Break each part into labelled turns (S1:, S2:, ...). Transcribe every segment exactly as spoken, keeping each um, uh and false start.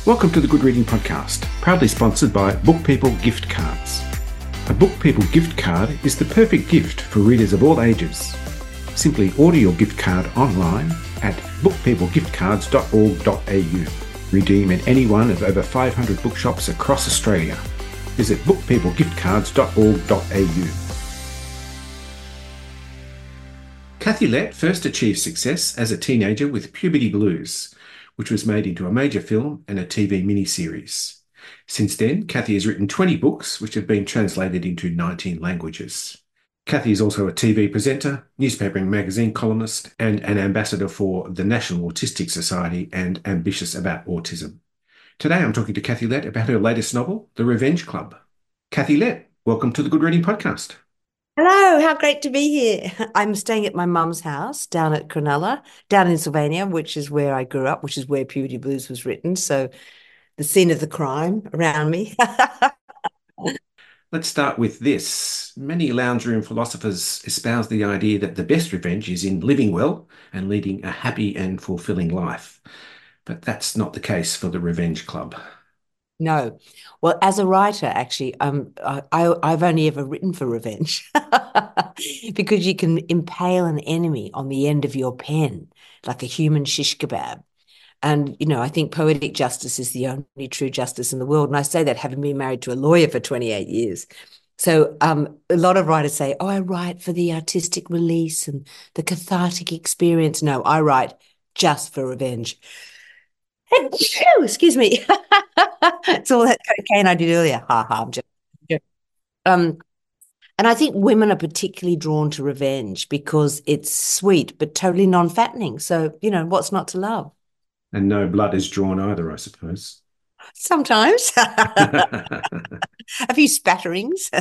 S1: Welcome to the Good Reading Podcast, proudly sponsored by Book People Gift Cards. A Book People gift card is the perfect gift for readers of all ages. Simply order your gift card online at book people gift cards dot org dot a u. Redeem at any one of over five hundred bookshops across Australia. Visit book people gift cards dot org dot a u. Kathy Lette first achieved success as a teenager with Puberty Blues, which was made into a major film and a T V miniseries. Since then, Kathy has written twenty books, which have been translated into nineteen languages. Kathy is also a T V presenter, newspaper and magazine columnist, and an ambassador for the National Autistic Society and Ambitious About Autism. Today, I'm talking to Kathy Lette about her latest novel, The Revenge Club. Kathy Lette, welcome to the Good Reading Podcast.
S2: Hello, how great to be here. I'm staying at my mum's house down at Cronulla, down in Sylvania, which is where I grew up, which is where Puberty Blues was written. So the scene of the crime around me.
S1: Let's start with this. Many lounge room philosophers espouse the idea that the best revenge is in living well and leading a happy and fulfilling life. But that's not the case for the Revenge Club.
S2: No. Well, as a writer, actually, um, I, I, I've only ever written for revenge because you can impale an enemy on the end of your pen like a human shish kebab. And, you know, I think poetic justice is the only true justice in the world. And I say that having been married to a lawyer for twenty-eight years. So um, a lot of writers say, oh, I write for the artistic release and the cathartic experience. No, I write just for revenge. Excuse me. It's all that cocaine I did earlier. Ha ha. I'm just, um, and I think women are particularly drawn to revenge because it's sweet but totally non-fattening. So, you know, what's not to love?
S1: And no blood is drawn either, I suppose.
S2: Sometimes. A few spatterings.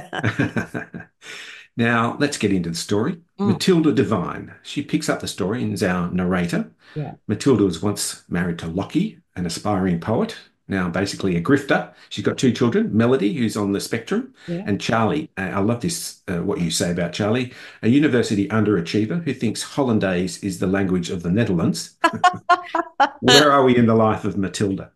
S1: Now, let's get into the story. Mm. Matilda Devine. She picks up the story and is our narrator.
S2: Yeah.
S1: Matilda was once married to Lockie, an aspiring poet, now basically a grifter. She's got two children, Melody, who's on the spectrum, yeah. and Charlie. Uh, I love this, uh, what you say about Charlie, a university underachiever who thinks Hollandaise is the language of the Netherlands. Where are we in the life of Matilda?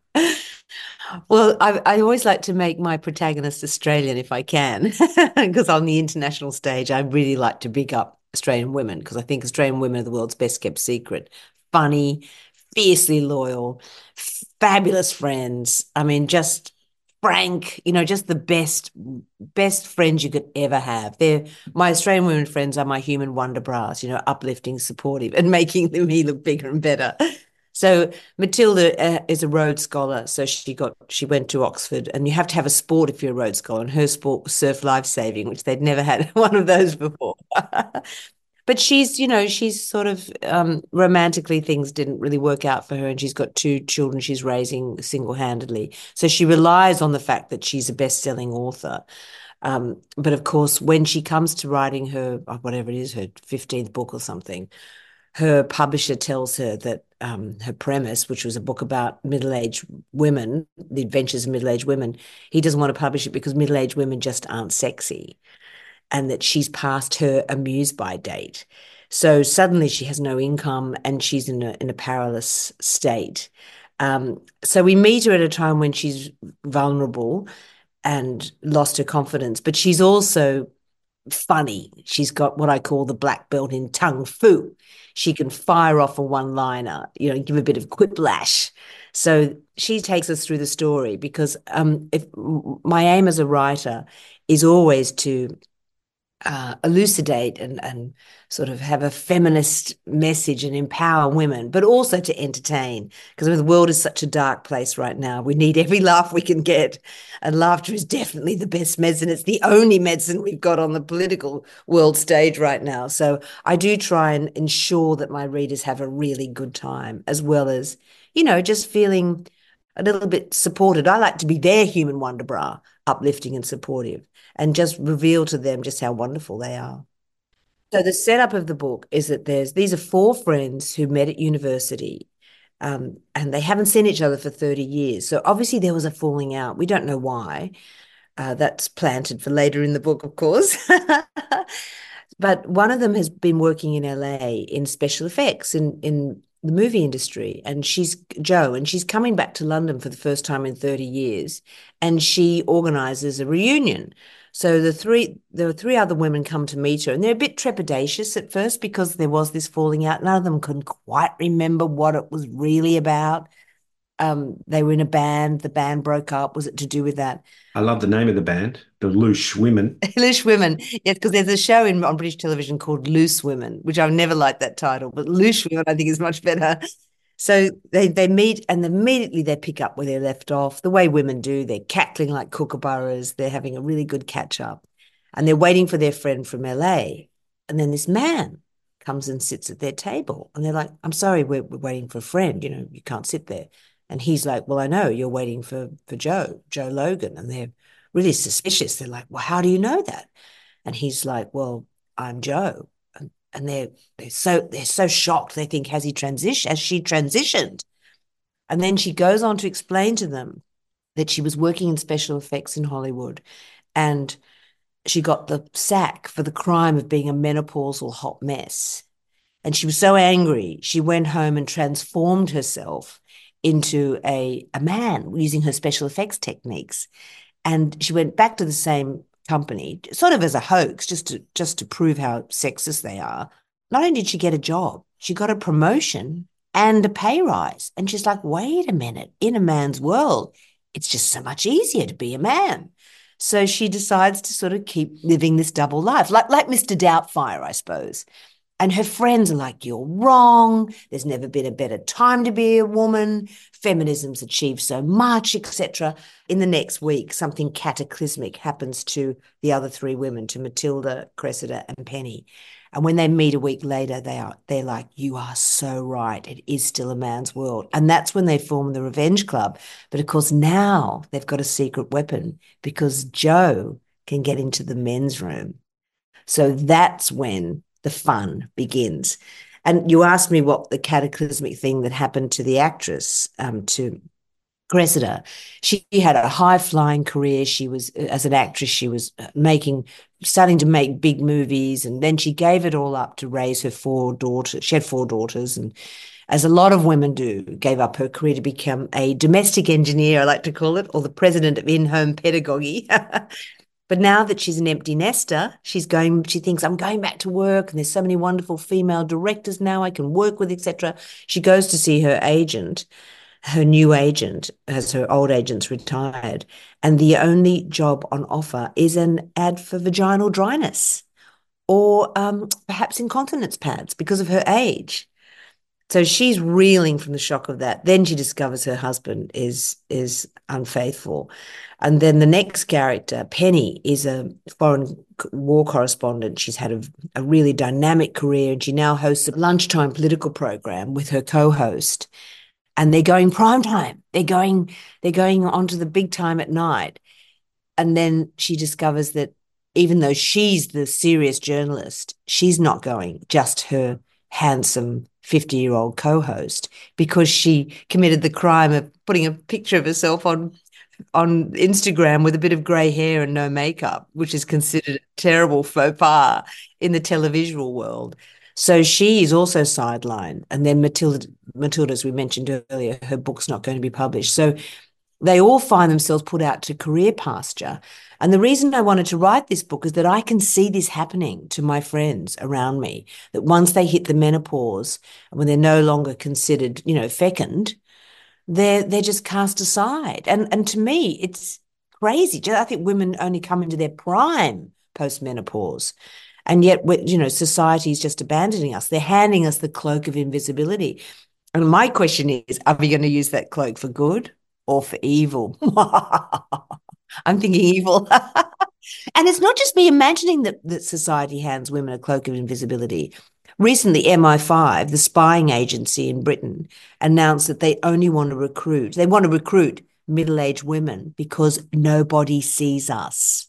S2: Well, I, I always like to make my protagonist Australian if I can, because on the international stage, I really like to big up Australian women because I think Australian women are the world's best kept secret. Funny, fiercely loyal, fabulous friends. I mean, just frank, you know, just the best, best friends you could ever have. They're my Australian women friends are my human wonder bras, you know, uplifting, supportive, and making me look bigger and better. So Matilda uh, is a Rhodes Scholar. So she got she went to Oxford, and you have to have a sport if you're a Rhodes Scholar. And her sport was surf lifesaving, which they'd never had one of those before. But she's, you know, she's sort of um, romantically things didn't really work out for her, and she's got two children she's raising single-handedly. So she relies on the fact that she's a best-selling author. Um, but of course, when she comes to writing her whatever it is, her fifteenth book or something, her publisher tells her that um, her premise, which was a book about middle-aged women, the adventures of middle-aged women, he doesn't want to publish it because middle-aged women just aren't sexy, and that she's past her amuse-by date. So suddenly she has no income and she's in a, in a perilous state. Um, so we meet her at a time when she's vulnerable and lost her confidence, but she's also funny. She's got what I call the black belt in tongue fu. She can fire off a one-liner, you know, give a bit of quiplash. So she takes us through the story because um, if my aim as a writer is always to uh, elucidate and, and sort of have a feminist message and empower women, but also to entertain. Because I mean, the world is such a dark place right now. We need every laugh we can get. And laughter is definitely the best medicine. It's the only medicine we've got on the political world stage right now. So I do try and ensure that my readers have a really good time, as well as, you know, just feeling a little bit supported. I like to be their human wonder bra, uplifting and supportive, and just reveal to them just how wonderful they are. So the setup of the book is that there's these are four friends who met at university, um, and they haven't seen each other for thirty years. So obviously there was a falling out. We don't know why. Uh, that's planted for later in the book, of course. But one of them has been working in L A in special effects, in in the movie industry, and she's Jo, and she's coming back to London for the first time in thirty years, and she organizes a reunion. So the three there were three other women come to meet her, and they're a bit trepidatious at first because there was this falling out. None of them can quite remember what it was really about. Um, they were in a band, the band broke up. Was it to do with that?
S1: I love the name of the band, the Loosh Women.
S2: Loose Women. Yes, because there's a show in on British television called Loose Women, which I've never liked that title, but Loose Women I think is much better. So they they meet and immediately they pick up where they left off, the way women do. They're cackling like kookaburras. They're having a really good catch up. And they're waiting for their friend from L A. And then this man comes and sits at their table. And they're like, I'm sorry, we're, we're waiting for a friend. You know, you can't sit there. And he's like, well, I know you're waiting for, for Jo, Jo Logan. And they're really suspicious. They're like, well, how do you know that? And he's like, well, I'm Jo. And, and they're they're so they're so shocked. They think, has he transitioned? Has she transitioned? And then she goes on to explain to them that she was working in special effects in Hollywood, and she got the sack for the crime of being a menopausal hot mess. And she was so angry, she went home and transformed herself into a, a man using her special effects techniques. And she went back to the same company, sort of as a hoax, just to just to prove how sexist they are. Not only did she get a job, she got a promotion and a pay rise. And she's like, wait a minute, in a man's world, it's just so much easier to be a man. So she decides to sort of keep living this double life, like, like Mister Doubtfire, I suppose. And her friends are like, you're wrong. There's never been a better time to be a woman. Feminism's achieved so much, et cetera. In the next week, something cataclysmic happens to the other three women, to Matilda, Cressida, and Penny. And when they meet a week later, they are they're like, you are so right. It is still a man's world. And that's when they form the Revenge Club. But of course, now they've got a secret weapon because Jo can get into the men's room. So that's when the fun begins. And you asked me what the cataclysmic thing that happened to the actress, um, to Cressida. She had a high-flying career. She was, as an actress, she was making, starting to make big movies, and then she gave it all up to raise her four daughters. She had four daughters, and as a lot of women do, gave up her career to become a domestic engineer, I like to call it, or the president of in-home pedagogy. But now that she's an empty nester, she's going, she thinks, I'm going back to work, and there's so many wonderful female directors now I can work with, et cetera. She goes to see her agent, her new agent, as her old agent's retired, and the only job on offer is an ad for vaginal dryness or um, perhaps incontinence pads because of her age. So she's reeling from the shock of that. Then she discovers her husband is is unfaithful. And then the next character, Penny, is a foreign war correspondent. She's had a, a really dynamic career, and she now hosts a lunchtime political program with her co-host. And they're going prime time. They're going, they're going on to the big time at night. And then she discovers that even though she's the serious journalist, she's not going, just her handsome fifty-year-old co-host, because she committed the crime of putting a picture of herself on on Instagram with a bit of grey hair and no makeup, which is considered a terrible faux pas in the televisual world. So she is also sidelined. And then Matilda, Matilda, as we mentioned earlier, her book's not going to be published. So they all find themselves put out to career pasture. And the reason I wanted to write this book is that I can see this happening to my friends around me, that once they hit the menopause, and when they're no longer considered, you know, fecund, they're, they're just cast aside. And, and to me, it's crazy. I think women only come into their prime post-menopause. And yet, you know, society is just abandoning us. They're handing us the cloak of invisibility. And my question is, are we going to use that cloak for good or for evil? I'm thinking evil. And it's not just me imagining that, that society hands women a cloak of invisibility. Recently, M I five, the spying agency in Britain, announced that they only want to recruit, they want to recruit middle-aged women because nobody sees us.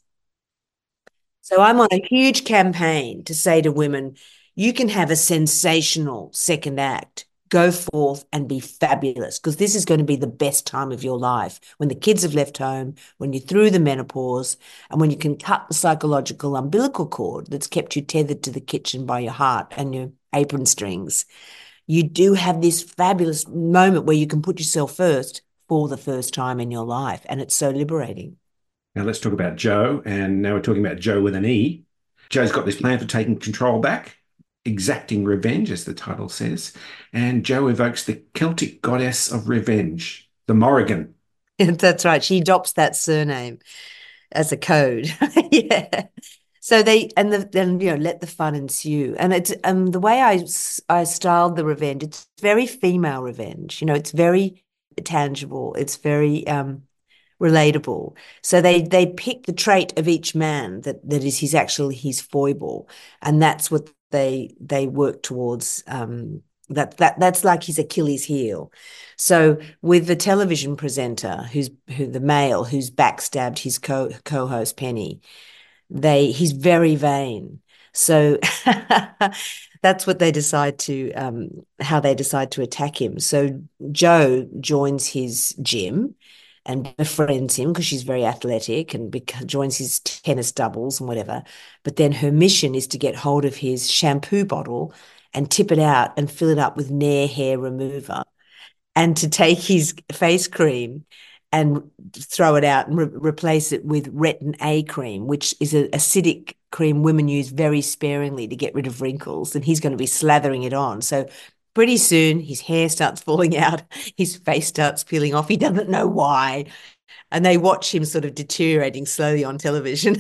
S2: So I'm on a huge campaign to say to women, you can have a sensational second act. Go forth and be fabulous, because this is going to be the best time of your life, when the kids have left home, when you're through the menopause, and when you can cut the psychological umbilical cord that's kept you tethered to the kitchen by your heart and your apron strings. you do have this fabulous moment where you can put yourself first for the first time in your life. And it's so liberating.
S1: Now let's talk about Joe. And now we're talking about Joe with an E. Joe's got this plan for taking control back, exacting revenge, as the title says. And Joe evokes the Celtic goddess of revenge, the Morrigan.
S2: That's right. She adopts that surname as a code. Yeah. So they and the then you know let the fun ensue, and it's um the way I I styled the revenge. It's very female revenge. You know, it's very tangible. It's very um relatable. So they they pick the trait of each man that that is his actually his foible, and that's what they they work towards. Um, that that that's like his Achilles heel. So with the television presenter, who's who the male who's backstabbed his co co-host Penny, they he's very vain. So that's what they decide to um, how they decide to attack him. So Joe joins his gym and befriends him because she's very athletic and joins his tennis doubles and whatever. But then her mission is to get hold of his shampoo bottle and tip it out and fill it up with Nair hair remover, and to take his face cream and throw it out and re- replace it with Retin A cream, which is an acidic cream women use very sparingly to get rid of wrinkles. And he's going to be slathering it on. So pretty soon his hair starts falling out, his face starts peeling off. He doesn't know why. And they watch him sort of deteriorating slowly on television.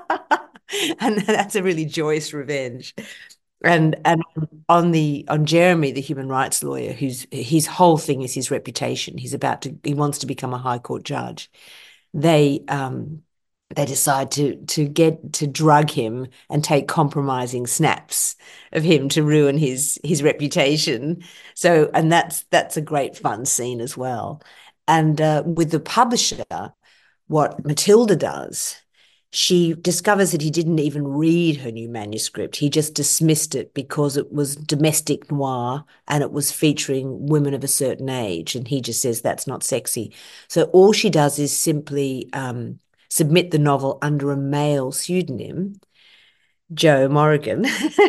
S2: And that's a really joyous revenge. And and on the on Jeremy, the human rights lawyer, who's his whole thing is his reputation. He's about to he wants to become a high court judge. They um they decide to to get to drug him and take compromising snaps of him to ruin his his reputation. So and that's that's a great fun scene as well. And uh, with the publisher, what Matilda does, she discovers that he didn't even read her new manuscript. He just dismissed it because it was domestic noir and it was featuring women of a certain age. And he just says that's not sexy. So all she does is simply um, submit the novel under a male pseudonym, Joe Morrigan.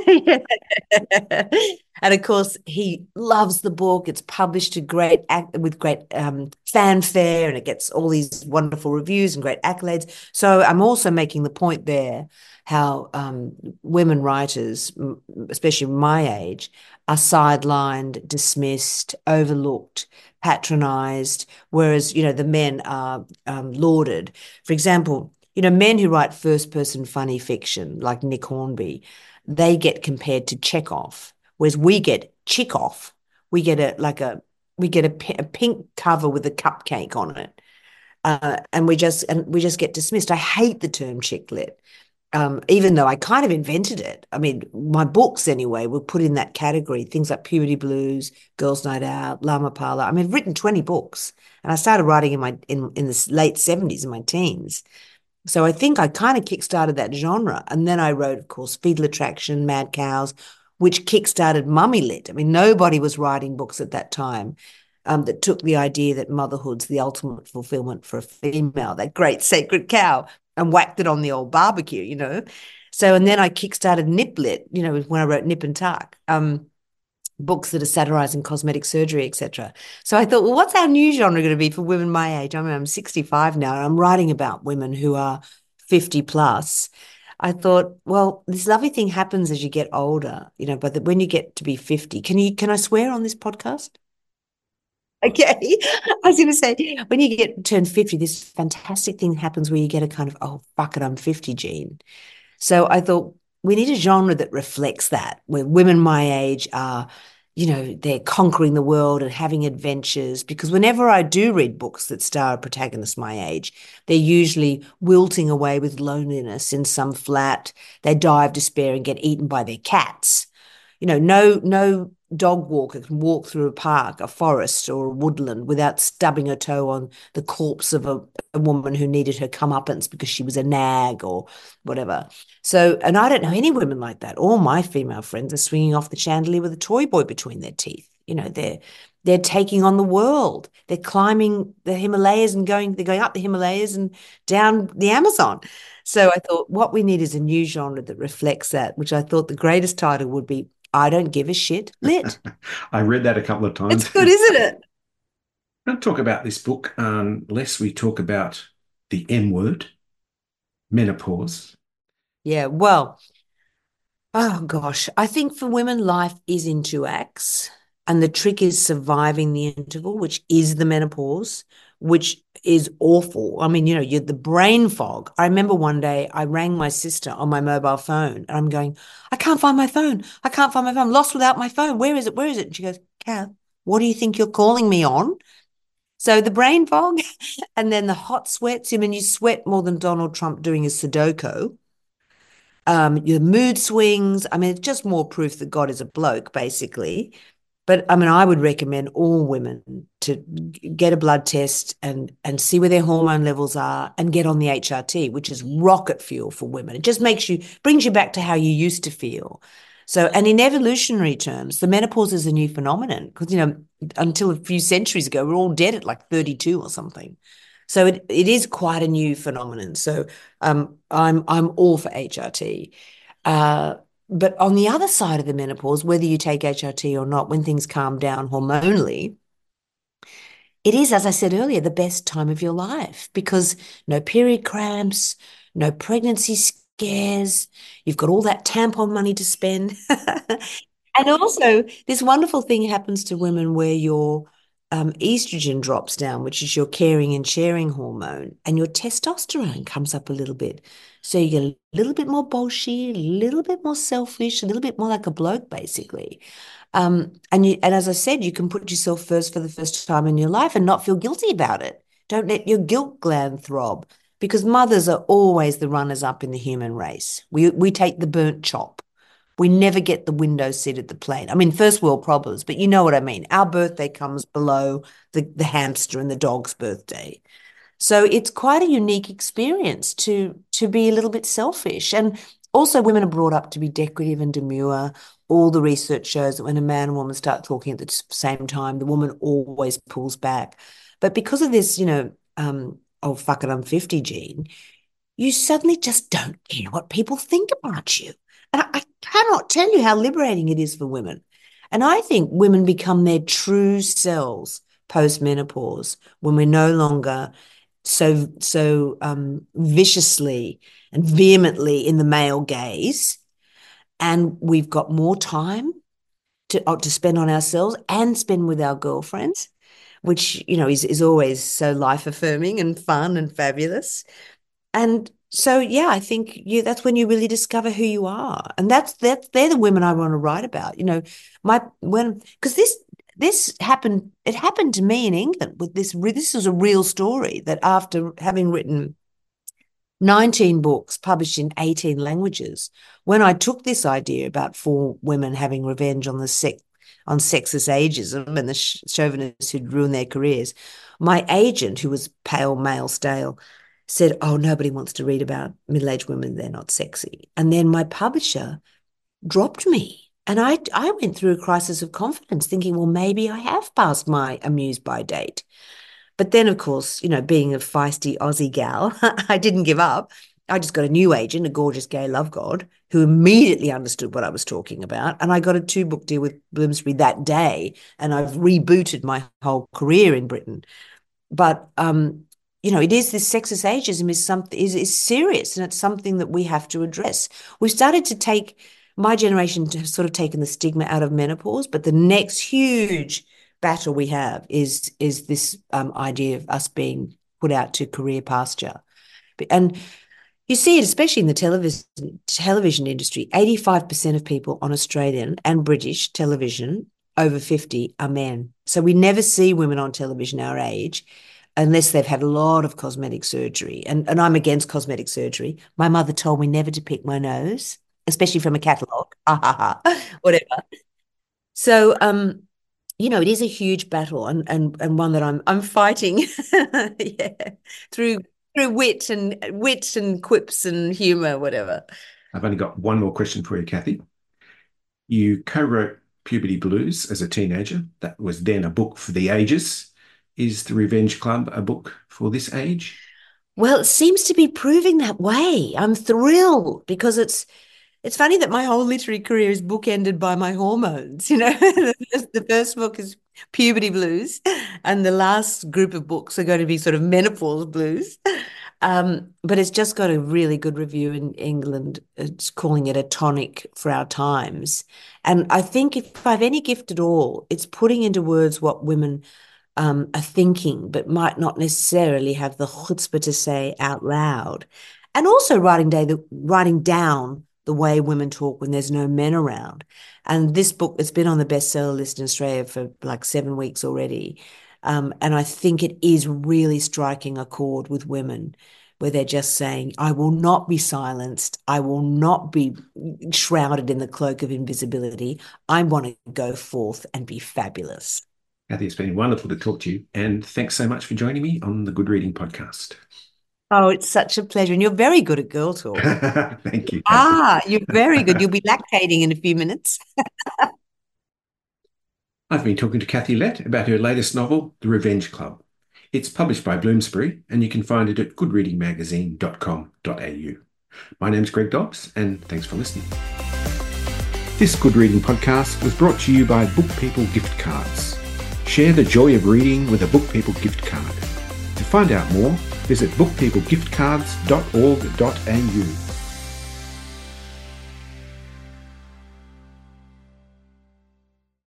S2: And of course, he loves the book. It's published to great with great um, fanfare, and it gets all these wonderful reviews and great accolades. So I'm also making the point there how um, women writers, especially my age, are sidelined, dismissed, overlooked, patronized, whereas, you know, the men are um, lauded. For example, you know, men who write first-person funny fiction, like Nick Hornby, they get compared to Chekhov, whereas we get Chekhov. We get a like a we get a, a pink cover with a cupcake on it, uh, and we just and we just get dismissed. I hate the term chick lit, um, even though I kind of invented it. I mean, my books anyway were put in that category. Things like Puberty Blues, Girls' Night Out, Llama Parlor. I mean, I've written twenty books, and I started writing in my in in the late seventies, in my teens. So I think I kind of kickstarted that genre. And then I wrote, of course, Fetal Attraction, Mad Cows, which kickstarted Mummy Lit. I mean, nobody was writing books at that time um, that took the idea that motherhood's the ultimate fulfillment for a female, that great sacred cow, and whacked it on the old barbecue, you know. So, and then I kickstarted Nip Lit, you know, when I wrote Nip and Tuck. Um, books that are satirizing cosmetic surgery, et cetera. So I thought, well, what's our new genre going to be for women my age? I mean, I'm sixty-five now, and I'm writing about women who are fifty plus. I thought, well, this lovely thing happens as you get older, you know, but that when you get to be fifty, can you can I swear on this podcast? Okay. I was going to say, when you get turn fifty, this fantastic thing happens where you get a kind of, oh, fuck it, I'm fifty gene. So I thought we need a genre that reflects that, where women my age are, you know, they're conquering the world and having adventures. Because whenever I do read books that star a protagonist my age, they're usually wilting away with loneliness in some flat. They die of despair and get eaten by their cats. You know, no, no dog walker can walk through a park, a forest, or a woodland without stubbing her toe on the corpse of a, a woman who needed her comeuppance because she was a nag or whatever. So, and I don't know any women like that. All my female friends are swinging off the chandelier with a toy boy between their teeth. You know, they're they're taking on the world. They're climbing the Himalayas and going, they're going up the Himalayas and down the Amazon. So I thought what we need is a new genre that reflects that, which I thought the greatest title would be I don't give a shit lit.
S1: I read that a couple of
S2: It's
S1: times.
S2: good, isn't it?
S1: Don't talk about this book unless we talk about the M word, menopause.
S2: Yeah, well, oh gosh, I think for women, life is in two acts. And the trick is surviving the interval, which is the menopause, which is awful. I mean, you know, you the brain fog. I remember one day I rang my sister on my mobile phone and I'm going, I can't find my phone. I can't find my phone. I'm lost without my phone. Where is it? Where is it? And she goes, Kath, what do you think you're calling me on? So the brain fog and then the hot sweats. I mean, you sweat more than Donald Trump doing his Sudoku. Um, your mood swings. I mean, it's just more proof that God is a bloke, basically. But I mean, I would recommend all women to get a blood test and and see where their hormone levels are and get on the H R T, which is rocket fuel for women. It just makes you brings you back to how you used to feel. So, and in evolutionary terms, the menopause is a new phenomenon because, you know, until a few centuries ago, we're all dead at like thirty-two or something. So it, it is quite a new phenomenon. So um, I'm I'm all for H R T. Uh, but on the other side of the menopause, whether you take H R T or not, when things calm down hormonally, it is, as I said earlier, the best time of your life because no period cramps, no pregnancy scares, you've got all that tampon money to spend. And also, this wonderful thing happens to women where your um, estrogen drops down, which is your caring and sharing hormone, and your testosterone comes up a little bit. So you get a little bit more bolshy, a little bit more selfish, a little bit more like a bloke, basically. Um, and you, and as I said, you can put yourself first for the first time in your life and not feel guilty about it. Don't let your guilt gland throb because mothers are always the runners up in the human race. We we take the burnt chop. We never get the window seat at the plane. I mean, first world problems, but you know what I mean. Our birthday comes below the, the hamster and the dog's birthday. So it's quite a unique experience to to be a little bit selfish. And also women are brought up to be decorative and demure. All the research shows that when a man and woman start talking at the same time, the woman always pulls back. But because of this, you know, um, oh, fuck it, I'm fifty gene, you suddenly just don't care what people think about you. And I, I cannot tell you how liberating it is for women. And I think women become their true selves post-menopause when we're no longer so so um, viciously and vehemently in the male gaze, and we've got more time to uh, to spend on ourselves and spend with our girlfriends, which you know is is always so life affirming and fun and fabulous. And so, yeah, I think you that's when you really discover who you are. And that's that's they're the women I want to write about. You know, my when because this this happened, it happened to me in England with this this is a real story that after having written nineteen books published in eighteen languages, when I took this idea about four women having revenge on the sex on sexist ageism and the chauvinists who'd ruined their careers, my agent, who was pale male stale, said, oh, nobody wants to read about middle-aged women. They're not sexy. And then my publisher dropped me. And I, I went through a crisis of confidence thinking, well, maybe I have passed my amuse by date. But then, of course, you know, being a feisty Aussie gal, I didn't give up. I just got a new agent, a gorgeous gay love god, who immediately understood what I was talking about. And I got a two book deal with Bloomsbury that day. And I've rebooted my whole career in Britain. But, um, you know, it is this sexist ageism is something is, is serious, and it's something that we have to address. We've started to take, my generation has sort of taken the stigma out of menopause, but the next huge battle we have is is this um, idea of us being put out to career pasture. And you see it especially in the television television industry. eighty-five percent of people on Australian and British television over fifty are men. So we never see women on television our age unless they've had a lot of cosmetic surgery. And, and I'm against cosmetic surgery. My mother told me never to pick my nose, especially from a catalogue. Whatever. So um you know, it is a huge battle, and and and one that I'm I'm fighting, yeah, through through wit and wit and quips and humor, whatever.
S1: I've only got one more question for you, Kathy. You co-wrote Puberty Blues as a teenager. That was then a book for the ages. Is The Revenge Club a book for this age?
S2: Well, it seems to be proving that way. I'm thrilled because it's It's funny that my whole literary career is bookended by my hormones. You know, the first, the first book is Puberty Blues, and the last group of books are going to be sort of menopause blues. Um, but it's just got a really good review in England. It's calling it a tonic for our times. And I think if I've any gift at all, it's putting into words what women um, are thinking, but might not necessarily have the chutzpah to say out loud. And also writing, day, the, writing down the way women talk when there's no men around. And this book, it's been on the bestseller list in Australia for like seven weeks already. Um, and I think it is really striking a chord with women where they're just saying, I will not be silenced. I will not be shrouded in the cloak of invisibility. I want to go forth and be fabulous.
S1: Cathy, it's been wonderful to talk to you. And thanks so much for joining me on the Good Reading Podcast.
S2: Oh, it's such a pleasure. And you're very good at girl talk.
S1: Thank you, Cathy.
S2: Ah, you're very good. You'll be lactating in a few minutes.
S1: I've been talking to Cathy Lett about her latest novel, The Revenge Club. It's published by Bloomsbury, and you can find it at good reading magazine dot com dot a u. My name's Greg Dobbs, and thanks for listening. This Good Reading Podcast was brought to you by Book People Gift Cards. Share the joy of reading with a Book People gift card. To find out more, visit book people gift cards dot org dot a u.